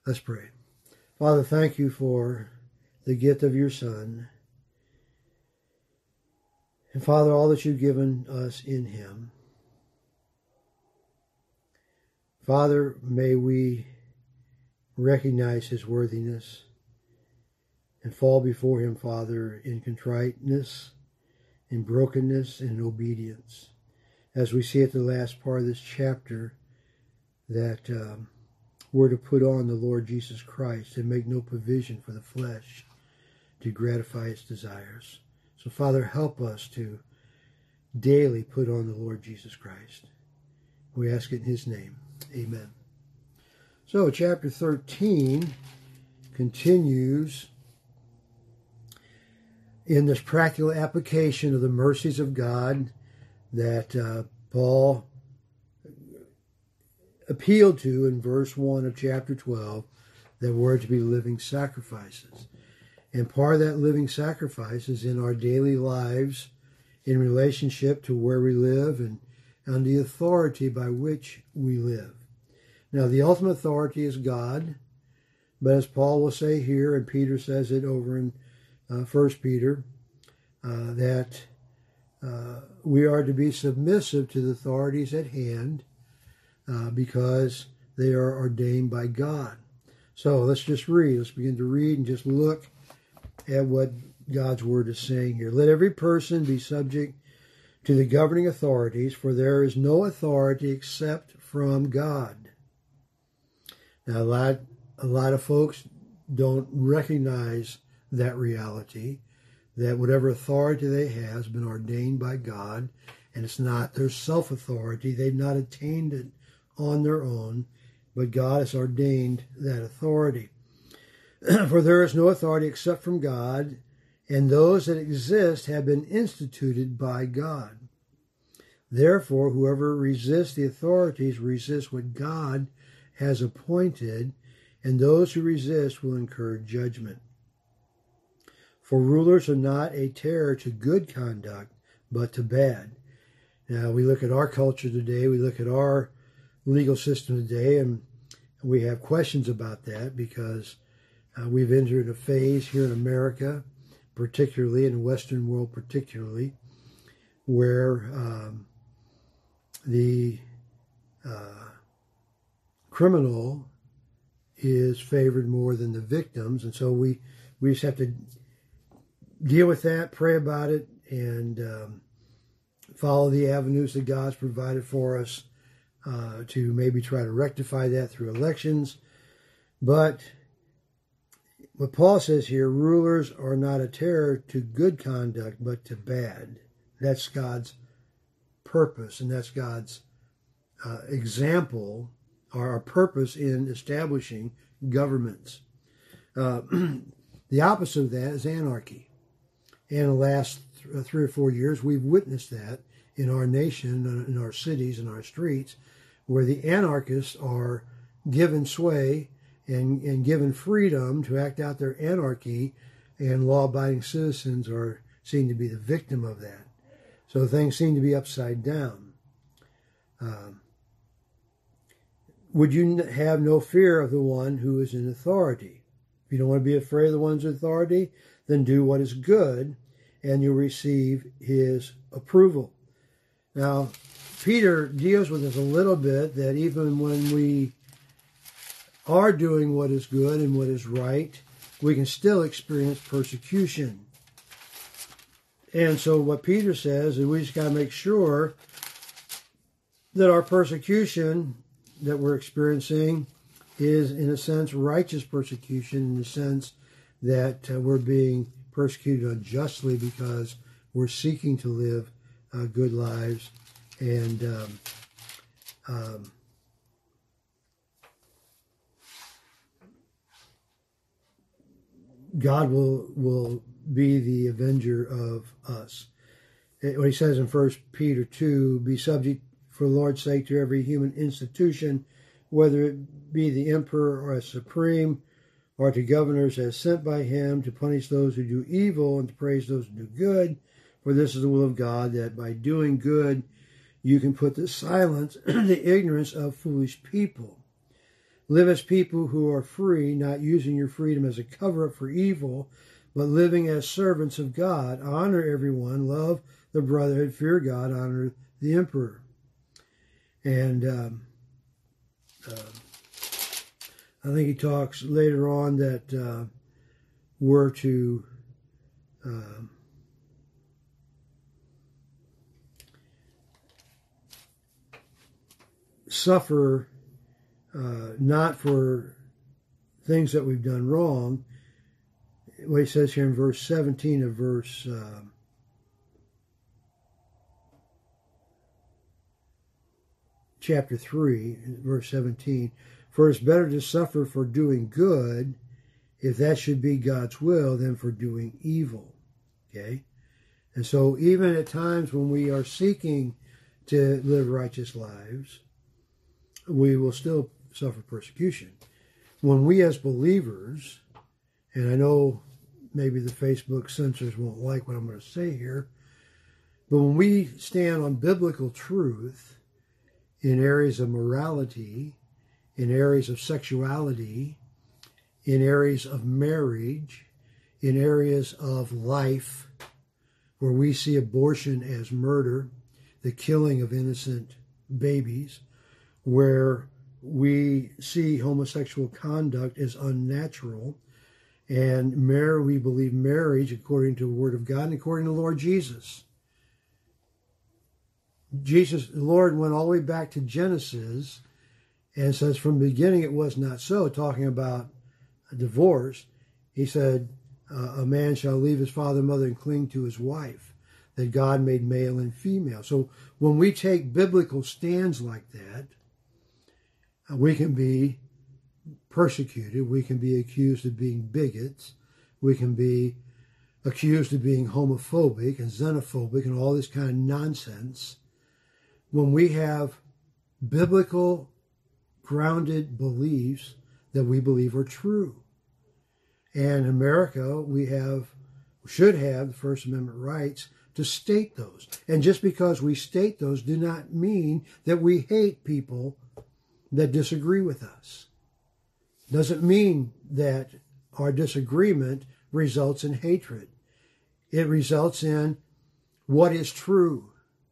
Let's pray. Father, thank you for the gift of your Son. And Father, all that you've given us in him. Father, may we recognize his worthiness and fall before him, Father, in contriteness, in brokenness, and in obedience. As we see at the last part of this chapter, that we're to put on the Lord Jesus Christ and make no provision for the flesh to gratify its desires. So, Father, help us to daily put on the Lord Jesus Christ. We ask it in his name. Amen. So, chapter 13 continues in this practical application of the mercies of God that Paul appealed to in verse 1 of chapter 12, that we're to be living sacrifices. And part of that living sacrifice is in our daily lives in relationship to where we live and the authority by which we live. Now, the ultimate authority is God, but as Paul will say here, and Peter says it over in 1 Peter, that we are to be submissive to the authorities at hand because they are ordained by God. So let's just read. Let's begin to read and just look at what God's word is saying here. Let every person be subject to the governing authorities, for there is no authority except from God. Now, a lot of folks don't recognize that reality, that whatever authority they have has been ordained by God, and it's not their self-authority. They've not attained it on their own, but God has ordained that authority. For there is no authority except from God, and those that exist have been instituted by God. Therefore, whoever resists the authorities resists what God has appointed, and those who resist will incur judgment. For rulers are not a terror to good conduct, but to bad. Now, we look at our culture today, we look at our legal system today, and we have questions about that because we've entered a phase here in America, particularly in the Western world particularly, where the criminal is favored more than the victims. And so we just have to deal with that, pray about it, and follow the avenues that God's provided for us to maybe try to rectify that through elections. But what Paul says here, rulers are not a terror to good conduct, but to bad. That's God's purpose, and that's God's example, or our purpose in establishing governments. The opposite of that is anarchy. And in the last 3 or 4 years, we've witnessed that in our nation, in our cities, in our streets, where the anarchists are given sway and given freedom to act out their anarchy, and law-abiding citizens are seen to be the victim of that. So things seem to be upside down. Would you have no fear of the one who is in authority? If you don't want to be afraid of the one's authority, then do what is good, and you'll receive his approval. Now, Peter deals with this a little bit, that even when we are doing what is good and what is right, we can still experience persecution. And so what Peter says is we just got to make sure that our persecution that we're experiencing is, in a sense, righteous persecution, in the sense that we're being persecuted unjustly because we're seeking to live good lives, and God will be the avenger of us. When he says in 1 Peter 2, be subject for the Lord's sake to every human institution, whether it be the emperor or a supreme, or to governors as sent by him to punish those who do evil and to praise those who do good. For this is the will of God, that by doing good you can put to silence the ignorance of foolish people. Live as people who are free, not using your freedom as a cover-up for evil, but living as servants of God. Honor everyone, love the brotherhood, fear God, honor the emperor. And I think he talks later on that we're to suffer not for things that we've done wrong. What he says here in verse 17 of verse chapter 3, verse 17, for it's better to suffer for doing good, if that should be God's will, than for doing evil. Okay? And so even at times when we are seeking to live righteous lives, we will still suffer persecution. When we as believers, and I know maybe the Facebook censors won't like what I'm going to say here, but when we stand on biblical truth in areas of morality, in areas of sexuality, in areas of marriage, in areas of life, where we see abortion as murder, the killing of innocent babies, where we see homosexual conduct as unnatural, and we believe marriage according to the Word of God and according to the Lord Jesus. The Lord went all the way back to Genesis and says from the beginning it was not so, talking about a divorce. He said, a man shall leave his father and mother and cling to his wife, that God made male and female. So when we take biblical stands like that, we can be persecuted. We can be accused of being bigots. We can be accused of being homophobic and xenophobic and all this kind of nonsense. When we have biblical grounded beliefs that we believe are true. And in America, we should have the First Amendment rights to state those. And just because we state those do not mean that we hate people that disagree with us. Doesn't mean that our disagreement results in hatred. It results in what is true.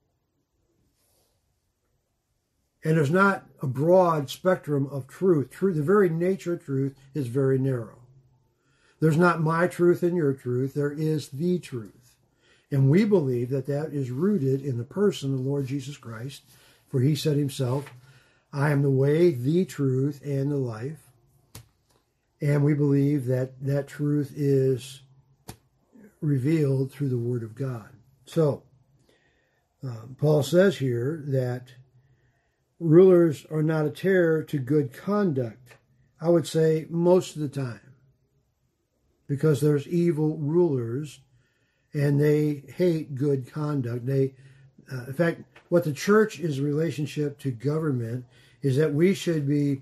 And there's not a broad spectrum of truth. The very nature of truth is very narrow. There's not my truth and your truth. There is the truth. And we believe that that is rooted in the person of the Lord Jesus Christ. For he said himself, I am the way, the truth, and the life. And we believe that that truth is revealed through the Word of God. So, Paul says here that rulers are not a terror to good conduct. I would say most of the time. Because there's evil rulers and they hate good conduct. In fact, what the church is in relationship to government is that we should be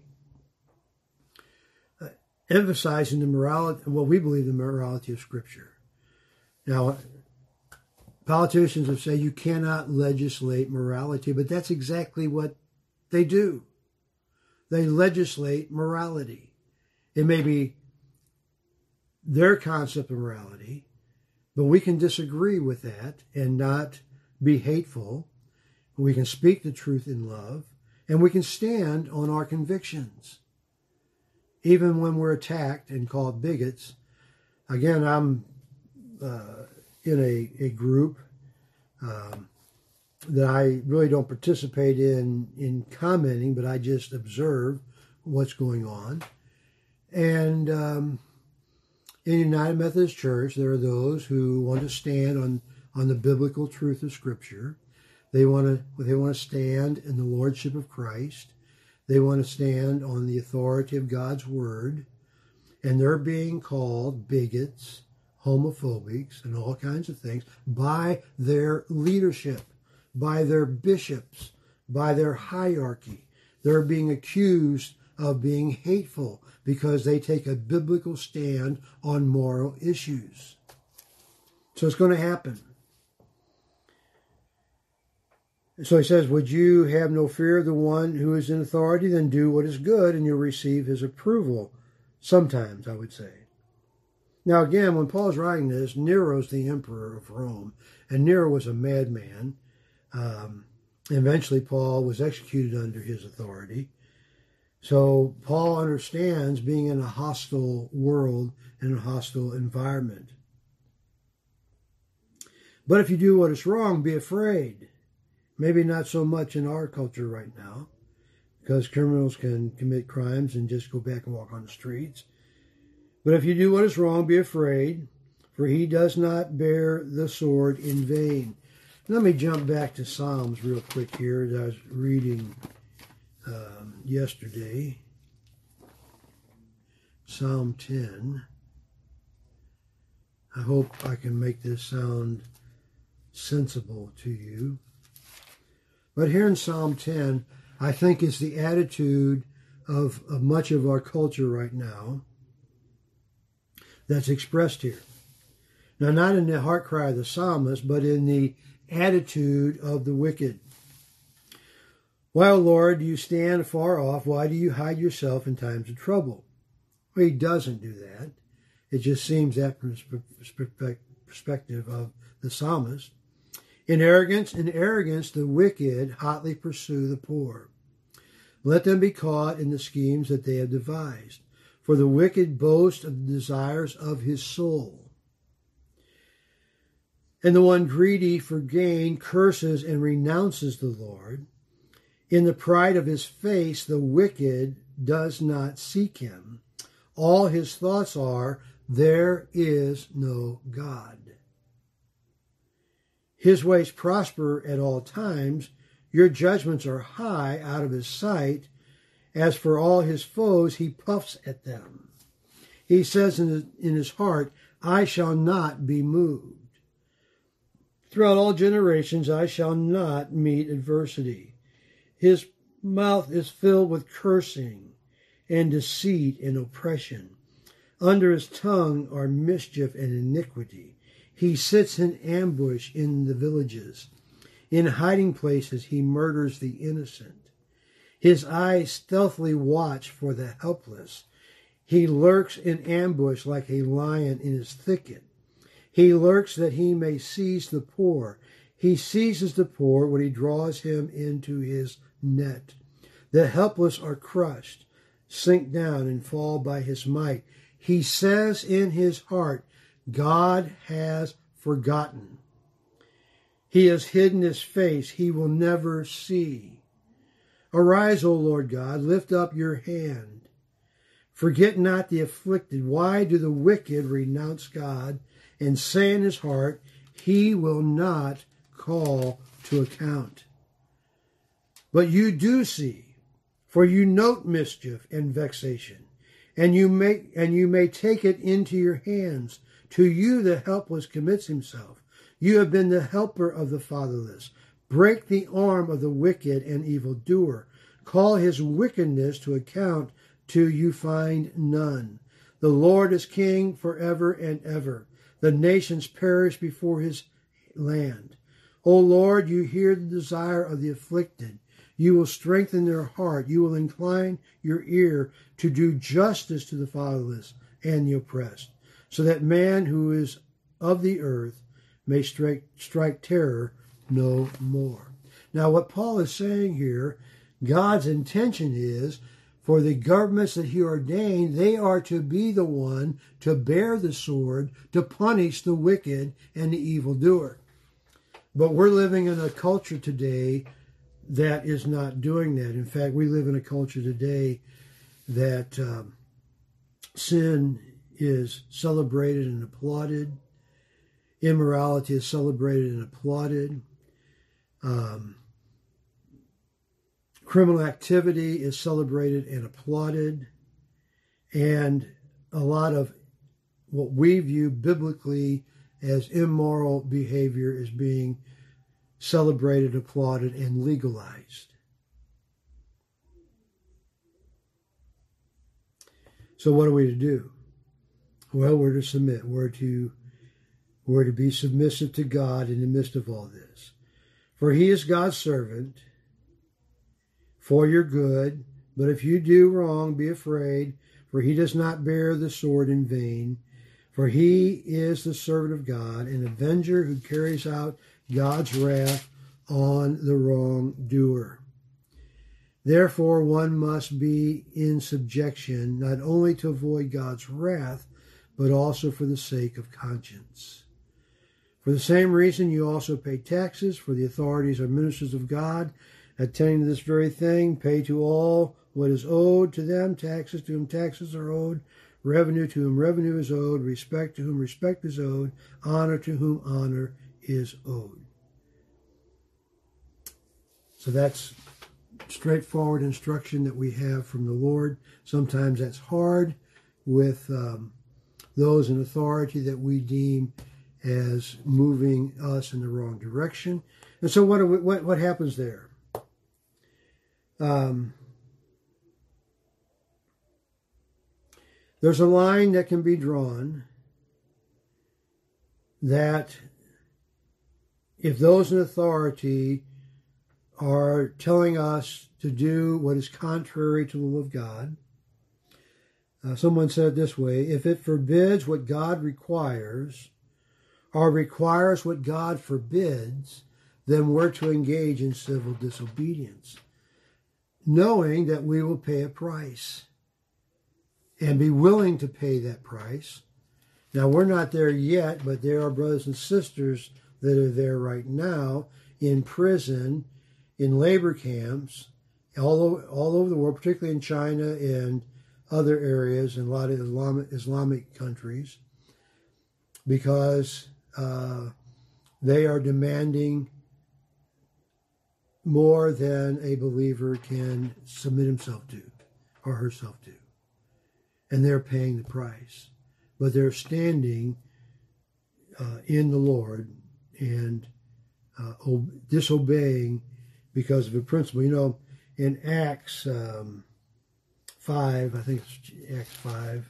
emphasizing the morality, well, we believe the morality of Scripture. Now, politicians have said you cannot legislate morality, but that's exactly what they do. They legislate morality. It may be their concept of morality, but we can disagree with that and not be hateful. We can speak the truth in love, and we can stand on our convictions. Even when we're attacked and called bigots. Again, I'm in a group that I really don't participate in commenting, but I just observe what's going on. And in United Methodist Church, there are those who want to stand on the biblical truth of Scripture. They want to stand in the Lordship of Christ. They want to stand on the authority of God's Word. And they're being called bigots, homophobics, and all kinds of things by their leadership, by their bishops, by their hierarchy. They're being accused of being hateful because they take a biblical stand on moral issues. So it's going to happen. So he says, would you have no fear of the one who is in authority? Then do what is good and you'll receive his approval. Sometimes, I would say. Now again, when Paul's writing this, Nero's the emperor of Rome, and Nero was a madman. Eventually, Paul was executed under his authority. So Paul understands being in a hostile world and a hostile environment. But if you do what is wrong, be afraid. Maybe not so much in our culture right now, because criminals can commit crimes and just go back and walk on the streets. But if you do what is wrong, be afraid, for he does not bear the sword in vain. Let me jump back to Psalms real quick here that I was reading yesterday. Psalm 10. I hope I can make this sound sensible to you. But here in Psalm 10, I think it's the attitude of much of our culture right now that's expressed here. Now, not in the heart cry of the psalmist, but in the attitude of the wicked. Why, O Lord, do you stand far off? Why do you hide yourself in times of trouble? Well, he doesn't do that. It just seems that perspective of the psalmist. In arrogance, the wicked hotly pursue the poor. Let them be caught in the schemes that they have devised. For the wicked boast of the desires of his soul. And the one greedy for gain curses and renounces the Lord. In the pride of his face, the wicked does not seek him. All his thoughts are, there is no God. His ways prosper at all times. Your judgments are high out of his sight. As for all his foes, he puffs at them. He says in his heart, I shall not be moved. Throughout all generations, I shall not meet adversity. His mouth is filled with cursing and deceit and oppression. Under his tongue are mischief and iniquity. He sits in ambush in the villages. In hiding places, he murders the innocent. His eyes stealthily watch for the helpless. He lurks in ambush like a lion in his thicket. He lurks that he may seize the poor. He seizes the poor when he draws him into his net. The helpless are crushed, sink down and fall by his might. He says in his heart, God has forgotten. He has hidden his face. He will never see. Arise, O Lord God, lift up your hand. Forget not the afflicted. Why do the wicked renounce God and say in his heart, he will not call to account? But you do see, for you note mischief and vexation, and you may take it into your hands. To you the helpless commits himself. You have been the helper of the fatherless. Break the arm of the wicked and evildoer. Call his wickedness to account till you find none. The Lord is king forever and ever. The nations perish before his land. O Lord, you hear the desire of the afflicted. You will strengthen their heart. You will incline your ear to do justice to the fatherless and the oppressed, so that man who is of the earth may strike terror no more. Now, what Paul is saying here, God's intention is for the governments that he ordained, they are to be the one to bear the sword, to punish the wicked and the evildoer. But we're living in a culture today that is not doing that. In fact, we live in a culture today that sin is celebrated and applauded. Immorality is celebrated and applauded. Criminal activity is celebrated and applauded. And a lot of what we view biblically as immoral behavior is being celebrated, applauded, and legalized. So what are we to do? Well, we're to submit. We're to be submissive to God in the midst of all this. For he is God's servant for your good. But if you do wrong, be afraid, for he does not bear the sword in vain. For he is the servant of God, an avenger who carries out God's wrath on the wrongdoer. Therefore, one must be in subjection, not only to avoid God's wrath, but also for the sake of conscience. For the same reason, you also pay taxes, for the authorities are ministers of God, attending to this very thing. Pay to all what is owed to them, taxes to whom taxes are owed, revenue to whom revenue is owed, respect to whom respect is owed, honor to whom honor is owed. So that's straightforward instruction that we have from the Lord. Sometimes that's hard with those in authority that we deem as moving us in the wrong direction. And so what happens there? There's a line that can be drawn that if those in authority are telling us to do what is contrary to the will of God, someone said it this way: if it forbids what God requires or requires what God forbids, then we're to engage in civil disobedience, knowing that we will pay a price and be willing to pay that price. Now, we're not there yet, but there are brothers and sisters that are there right now in prison, in labor camps, all over the world, particularly in China and other areas, and a lot of Islamic countries, because they are demanding more than a believer can submit himself to or herself to. And they're paying the price. But they're standing in the Lord and disobeying because of a principle. You know, in Acts 5, I think it's Acts 5,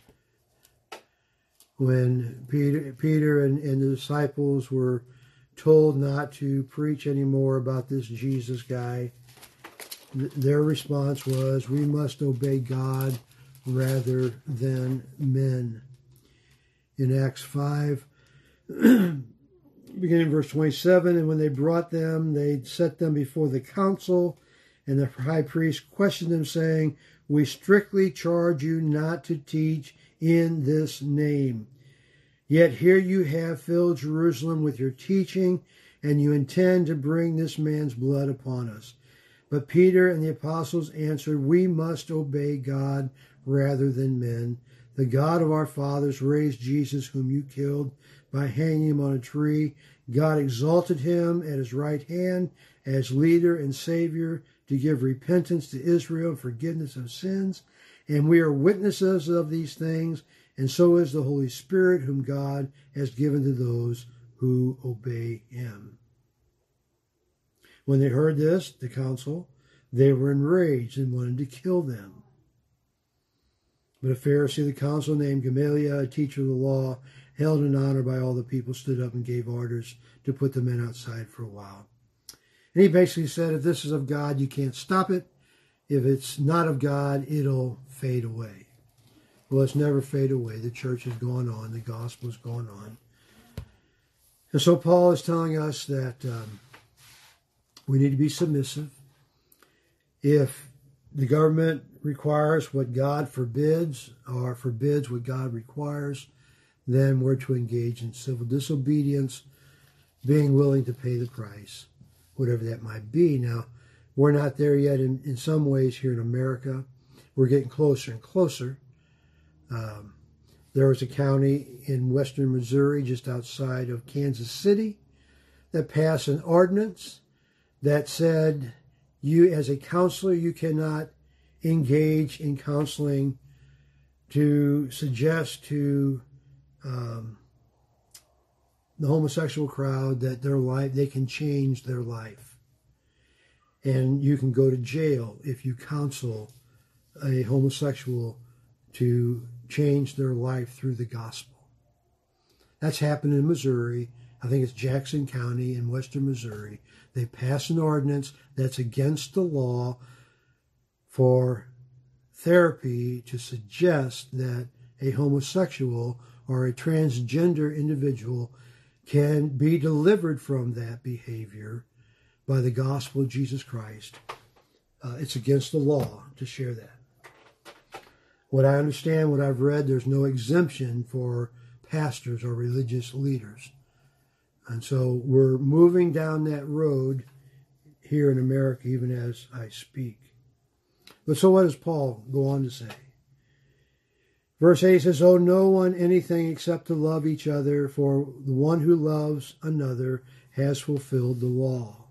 when Peter and the disciples were told not to preach anymore about this Jesus guy, their response was, we must obey God rather than men. In Acts 5, beginning in verse 27, and when they brought them, they set them before the council, and the high priest questioned them, saying, we strictly charge you not to teach in this name. Yet here you have filled Jerusalem with your teaching, and you intend to bring this man's blood upon us. But Peter and the apostles answered, we must obey God rather than men. The God of our fathers raised Jesus, whom you killed by hanging him on a tree. God exalted him at his right hand as leader and savior to give repentance to Israel and forgiveness of sins. And we are witnesses of these things, and so is the Holy Spirit, whom God has given to those who obey him. When they heard this, the council, they were enraged and wanted to kill them. But a Pharisee of the council named Gamaliel, a teacher of the law, held in honor by all the people, stood up and gave orders to put the men outside for a while. And he basically said, if this is of God, you can't stop it. If it's not of God, it'll fade away. Well, it's never fade away. The church has gone on. The gospel has gone on. And so Paul is telling us that we need to be submissive. If the government requires what God forbids or forbids what God requires, then we're to engage in civil disobedience, being willing to pay the price, whatever that might be. Now, we're not there yet in some ways here in America. We're getting closer and closer. There was a county in western Missouri, just outside of Kansas City, that passed an ordinance that said, you as a counselor, you cannot engage in counseling to suggest to the homosexual crowd that their life, they can change their life. And you can go to jail if you counsel a homosexual to change their life through the gospel. That's happened in Missouri, I think it's Jackson County in western Missouri. They passed an ordinance that's against the law for therapy to suggest that a homosexual or a transgender individual can be delivered from that behavior by the gospel of Jesus Christ. It's against the law to share that. What I understand, what I've read, there's no exemption for pastors or religious leaders. And so we're moving down that road here in America, even as I speak. But so what does Paul go on to say? Verse 8 says, "Owe no one anything except to love each other, for the one who loves another has fulfilled the law."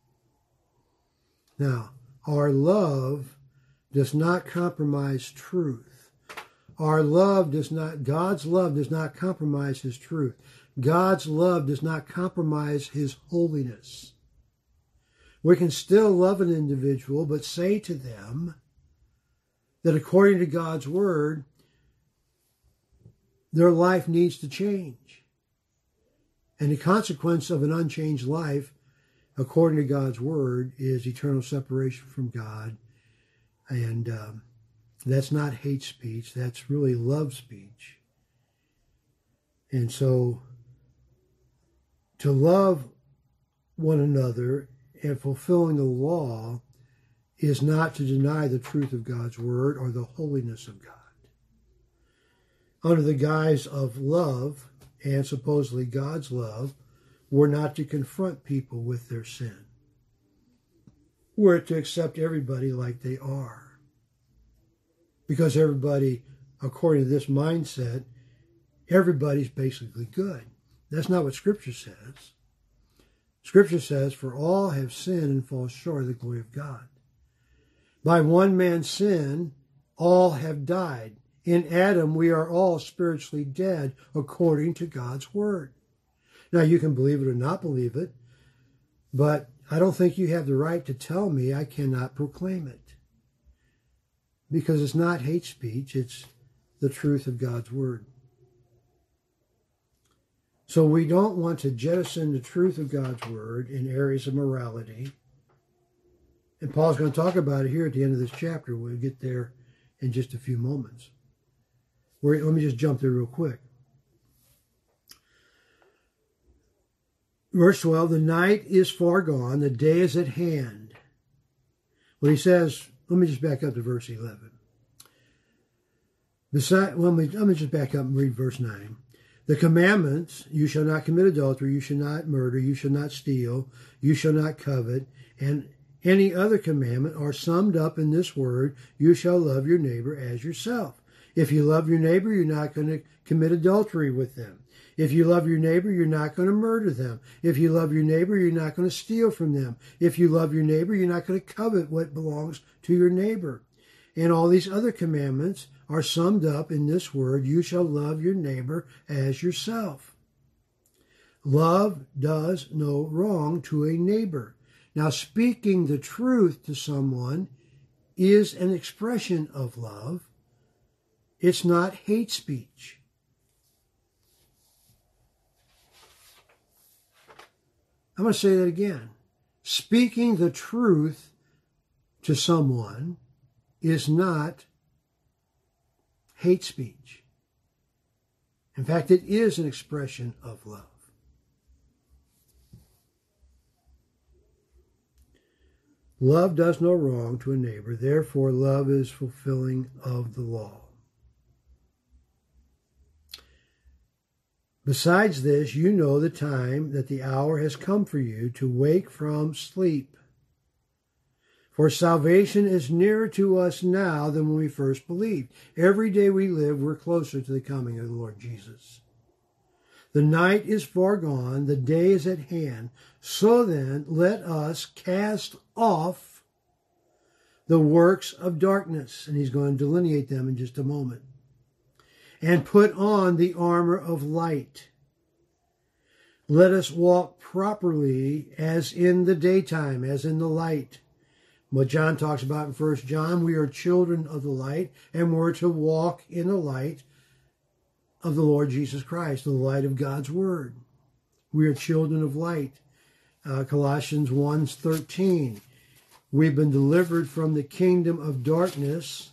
Now, our love does not compromise truth. God's love does not compromise his truth. God's love does not compromise his holiness. We can still love an individual, but say to them that according to God's word, their life needs to change. And the consequence of an unchanged life, according to God's word, is eternal separation from God. And that's not hate speech. That's really love speech. And so to love one another and fulfilling the law is not to deny the truth of God's word or the holiness of God. Under the guise of love, and supposedly God's love, we're not to confront people with their sin. We're to accept everybody like they are. Because everybody, according to this mindset, everybody's basically good. That's not what Scripture says. Scripture says, "For all have sinned and fall short of the glory of God." By one man's sin, all have died. In Adam, we are all spiritually dead according to God's word. Now, you can believe it or not believe it, but I don't think you have the right to tell me I cannot proclaim it. Because it's not hate speech, it's the truth of God's word. So we don't want to jettison the truth of God's word in areas of morality. And Paul's going to talk about it here at the end of this chapter. We'll get there in just a few moments. Let me just jump there real quick. Verse 12, "The night is far gone, the day is at hand." When he says, let me just back up to verse 11. Let me just back up and read verse 9. "The commandments, you shall not commit adultery, you shall not murder, you shall not steal, you shall not covet, and any other commandment are summed up in this word, you shall love your neighbor as yourself. If you love your neighbor, you're not going to commit adultery with them. If you love your neighbor, you're not going to murder them. If you love your neighbor, you're not going to steal from them. If you love your neighbor, you're not going to covet what belongs to your neighbor. And all these other commandments are summed up in this word, you shall love your neighbor as yourself." Love does no wrong to a neighbor. Now, speaking the truth to someone is an expression of love. It's not hate speech. I'm going to say that again. Speaking the truth to someone is not hate speech. In fact, it is an expression of love. Love does no wrong to a neighbor, therefore love is fulfilling of the law. Besides this, you know the time that the hour has come for you to wake from sleep. For salvation is nearer to us now than when we first believed. Every day we live, we're closer to the coming of the Lord Jesus. The night is far gone, the day is at hand. So then, let us cast off the works of darkness. And he's going to delineate them in just a moment. And put on the armor of light. Let us walk properly as in the daytime, as in the light. What John talks about in 1 John, we are children of the light, and we're to walk in the light of the Lord Jesus Christ, the light of God's word. We are children of light. Colossians 1:13. We've been delivered from the kingdom of darkness.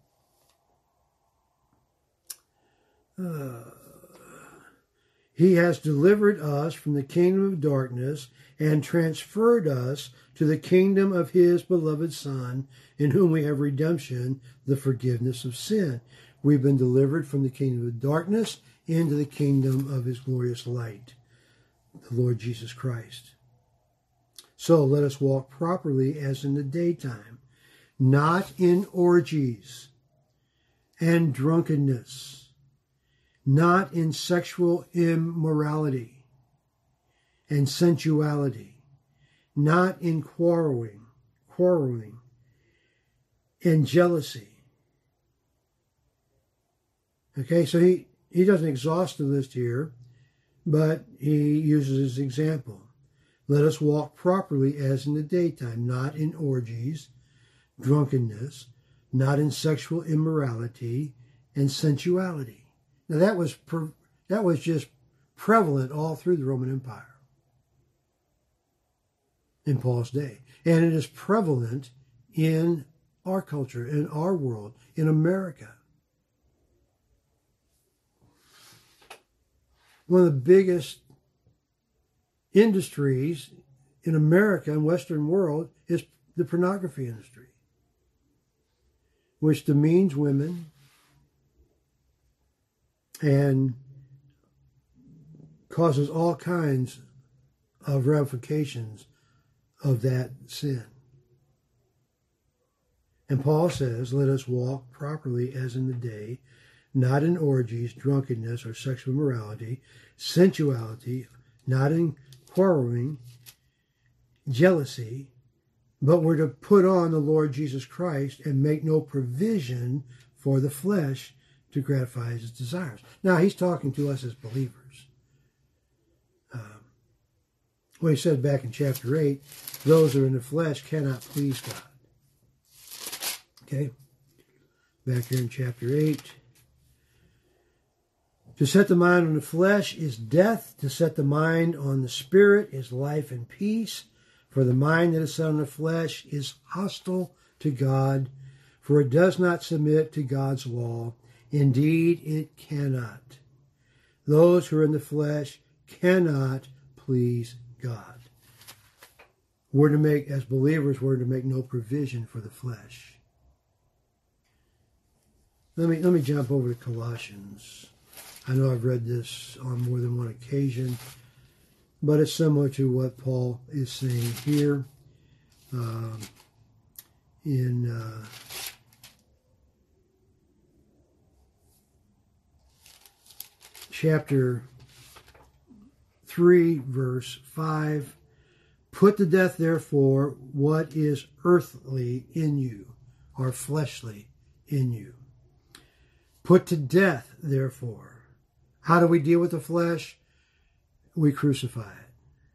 He has delivered us from the kingdom of darkness and transferred us to the kingdom of his beloved Son, in whom we have redemption, the forgiveness of sin. We've been delivered from the kingdom of darkness into the kingdom of his glorious light, the Lord Jesus Christ. So let us walk properly as in the daytime, not in orgies and drunkenness, not in sexual immorality and sensuality, not in quarreling and jealousy. Okay, so he doesn't exhaust the list here, but he uses his example. Let us walk properly as in the daytime, not in orgies, drunkenness, not in sexual immorality and sensuality. Now that was just prevalent all through the Roman Empire in Paul's day. And it is prevalent in our culture, in our world, in America. One of the biggest industries in America and Western world is the pornography industry, which demeans women and causes all kinds of ramifications of that sin. And Paul says, let us walk properly as in the day, not in orgies, drunkenness, or sexual immorality, sensuality, not in quarreling, jealousy, but we're to put on the Lord Jesus Christ and make no provision for the flesh to gratify his desires. Now, he's talking to us as believers. What he said back in chapter 8, those who are in the flesh cannot please God. Okay? Back here in chapter 8. To set the mind on the flesh is death. To set the mind on the spirit is life and peace. For the mind that is set on the flesh is hostile to God, for it does not submit to God's law. Indeed, it cannot. Those who are in the flesh cannot please God. We're to make, as believers, we're to make no provision for the flesh. Let me jump over to Colossians. I know I've read this on more than one occasion, but it's similar to what Paul is saying here in chapter 3, verse 5. Put to death, therefore, what is earthly in you, or fleshly in you. Put to death, therefore. How do we deal with the flesh? We crucify it.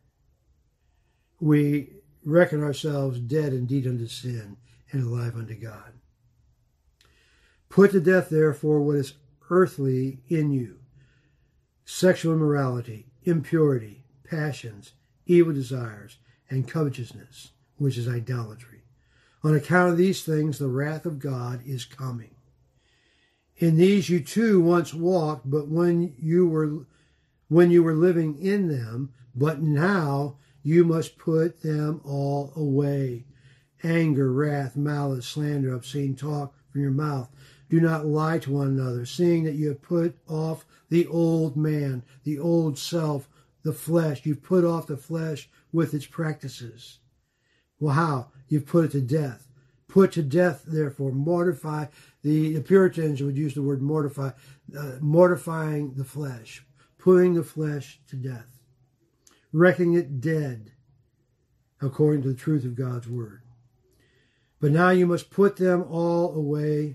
We reckon ourselves dead indeed unto sin and alive unto God. Put to death, therefore, what is earthly in you. Sexual immorality, impurity, passions, evil desires, and covetousness, which is idolatry. On account of these things, the wrath of God is coming. In these you too once walked, but when you were living in them, but now you must put them all away. Anger, wrath, malice, slander, obscene talk from your mouth. Do not lie to one another, seeing that you have put off the old man, the old self, the flesh. You've put off the flesh with its practices. Well, how? You've put it to death. Put to death, therefore, mortify. The Puritans would use the word mortify, mortifying the flesh, putting the flesh to death, reckoning it dead, according to the truth of God's word. But now you must put them all away,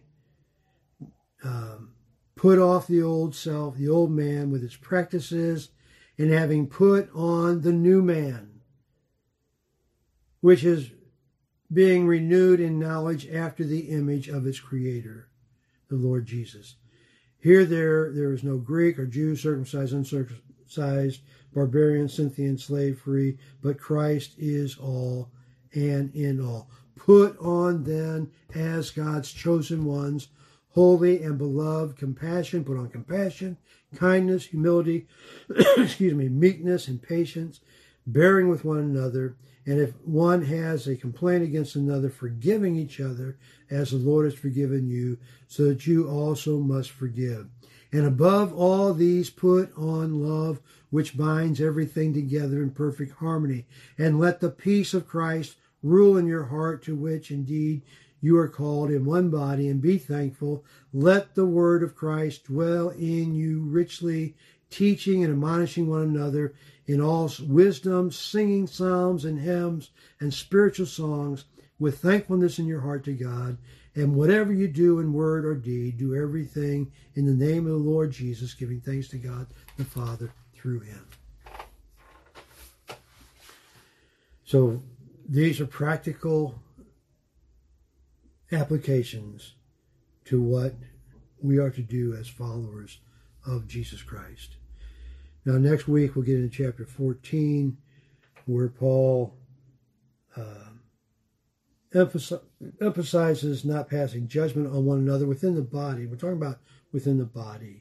put off the old self, the old man with its practices, and having put on the new man, which is being renewed in knowledge after the image of its creator, the Lord Jesus. Here there is no Greek or Jew, circumcised, circumcised, barbarian, Scythian, slave free, but Christ is all and in all. Put on then as God's chosen ones, holy and beloved, compassion, put on compassion, kindness, humility, meekness and patience, bearing with one another, and if one has a complaint against another, forgiving each other as the Lord has forgiven you, so that you also must forgive. And above all these put on love, which binds everything together in perfect harmony. And let the peace of Christ rule in your heart, to which indeed you are called in one body, and be thankful. Let the word of Christ dwell in you richly, teaching and admonishing one another in all wisdom, singing psalms and hymns and spiritual songs with thankfulness in your heart to God. And whatever you do in word or deed, do everything in the name of the Lord Jesus, giving thanks to God the Father through him. So these are practical applications to what we are to do as followers of Jesus Christ. Now, next week we'll get into chapter 14, where Paul emphasizes not passing judgment on one another within the body. We're talking about within the body.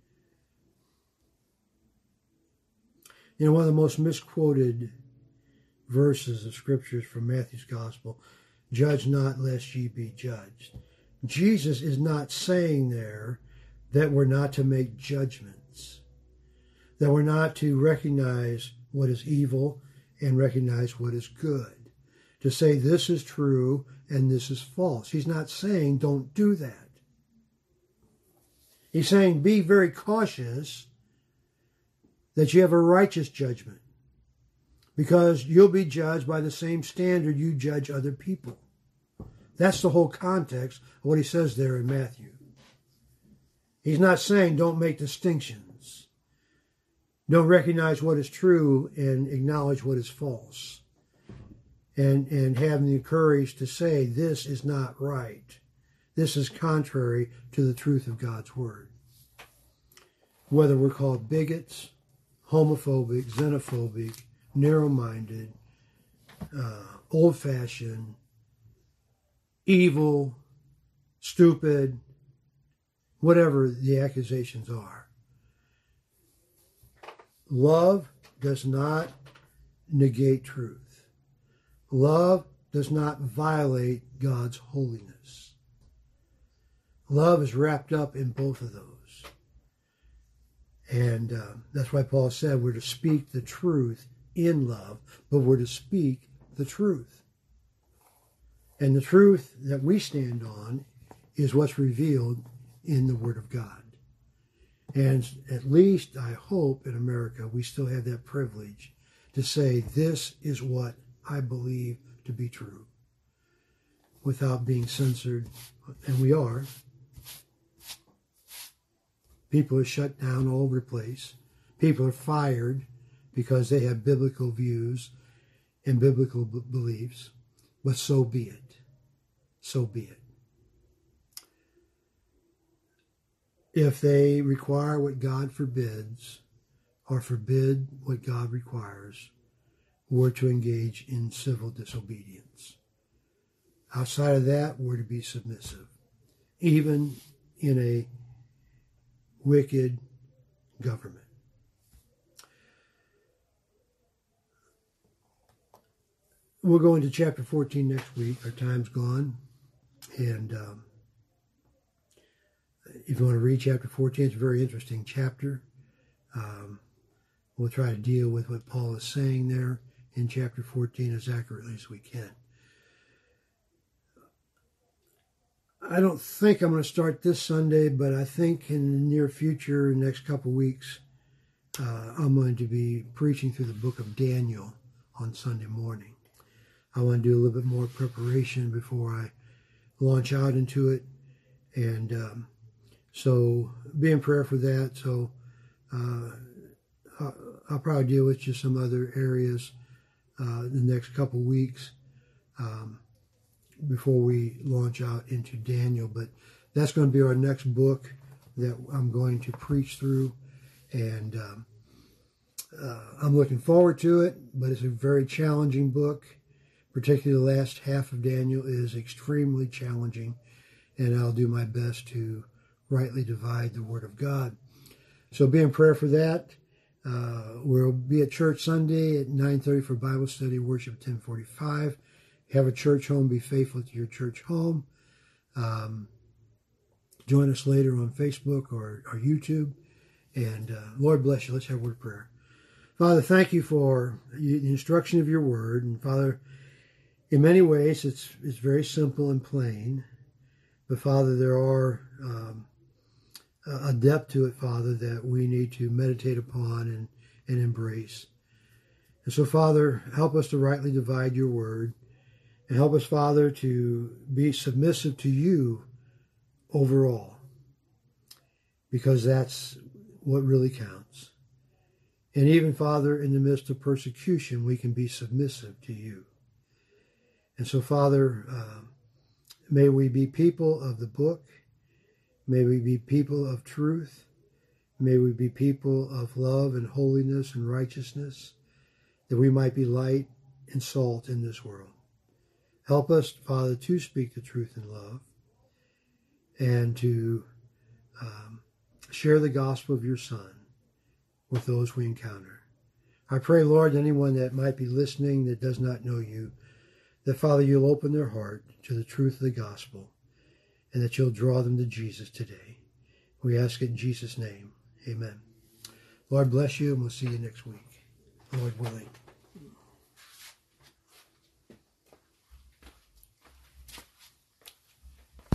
You know, one of the most misquoted verses of scriptures from Matthew's gospel, judge not lest ye be judged. Jesus is not saying there that we're not to make judgments, that we're not to recognize what is evil and recognize what is good, to say this is true and this is false. He's not saying don't do that. He's saying be very cautious that you have a righteous judgment, because you'll be judged by the same standard you judge other people. That's the whole context of what he says there in Matthew. He's not saying don't make distinctions. Don't recognize what is true and acknowledge what is false. And having the courage to say this is not right. This is contrary to the truth of God's word. Whether we're called bigots, homophobic, xenophobic, narrow-minded, old-fashioned, evil, stupid, whatever the accusations are. Love does not negate truth. Love does not violate God's holiness. Love is wrapped up in both of those. And that's why Paul said we're to speak the truth in love, but we're to speak the truth. And the truth that we stand on is what's revealed in the Word of God. And at least, I hope, in America, we still have that privilege to say, this is what I believe to be true, without being censored. And we are. People are shut down all over the place. People are fired because they have biblical views and biblical beliefs. But so be it. So be it. If they require what God forbids, or forbid what God requires, we're to engage in civil disobedience. Outside of that, we're to be submissive, even in a wicked government. We'll go into chapter 14 next week. Our time's gone. And if you want to read chapter 14, it's a very interesting chapter. We'll try to deal with what Paul is saying there in chapter 14 as accurately as we can. I don't think I'm going to start this Sunday, but I think in the near future, in the next couple of weeks, I'm going to be preaching through the book of Daniel on Sunday morning. I want to do a little bit more preparation before I launch out into it. And so be in prayer for that. So I'll probably deal with just some other areas the next couple of weeks before we launch out into Daniel. But that's going to be our next book that I'm going to preach through. And I'm looking forward to it, but it's a very challenging book. Particularly the last half of Daniel is extremely challenging, and I'll do my best to rightly divide the Word of God. So be in prayer for that. We'll be at church Sunday at 9:30 for Bible study, worship 10:45. Have a church home, be faithful to your church home. Join us later on Facebook or YouTube. And Lord bless you. Let's have a word of prayer. Father, thank you for the instruction of your word. And Father, in many ways, it's very simple and plain. But Father, there are a depth to it, Father, that we need to meditate upon and embrace. And so, Father, help us to rightly divide your word. And help us, Father, to be submissive to you overall. Because that's what really counts. And even, Father, in the midst of persecution, we can be submissive to you. And so, Father, may we be people of the book. May we be people of truth. May we be people of love and holiness and righteousness, that we might be light and salt in this world. Help us, Father, to speak the truth in love and to share the gospel of your Son with those we encounter. I pray, Lord, anyone that might be listening that does not know you, that, Father, you'll open their heart to the truth of the gospel and that you'll draw them to Jesus today. We ask it in Jesus' name. Amen. Lord bless you, and we'll see you next week, Lord willing.